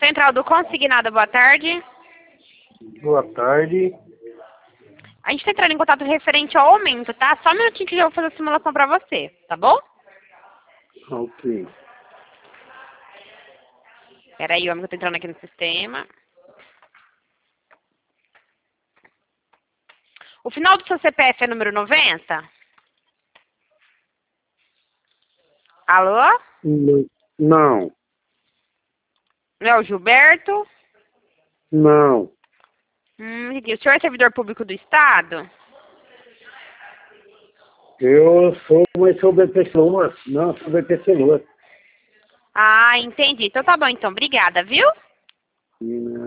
Central do Consignado, boa tarde. Boa tarde. A gente tá entrando em contato referente ao aumento, tá? Só um minutinho que eu já vou fazer a simulação pra você, tá bom? Ok. Peraí, homem, que eu tô entrando aqui no sistema. O final do seu CPF é número 90? Alô? Não. É o Gilberto? Não. Entendi. O senhor é servidor público do Estado? Eu sou, mas sou BPC-Lua. Não, sou BPC-Lua. Ah, entendi. Então tá bom, então. Obrigada, viu?